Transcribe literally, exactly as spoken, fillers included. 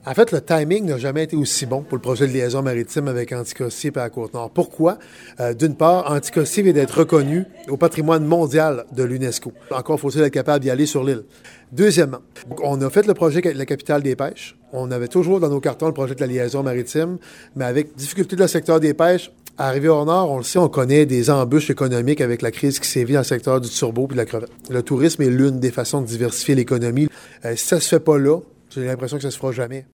En fait, le timing n'a jamais été aussi bon pour le projet de liaison maritime avec Anticosti et à Côte-Nord. Pourquoi? Euh, d'une part, Anticosti vient d'être reconnu au patrimoine mondial de l'UNESCO. Encore faut-il être capable d'y aller sur l'île. Deuxièmement, on a fait le projet de la capitale des pêches. On avait toujours dans nos cartons le projet de la liaison maritime, mais avec difficulté dans le secteur des pêches, arrivé au nord, on le sait, on connaît des embûches économiques avec la crise qui sévit dans le secteur du turbo et de la crevette. Le tourisme est l'une des façons de diversifier l'économie. Euh, si ça se fait pas là, j'ai l'impression que ça se fera jamais.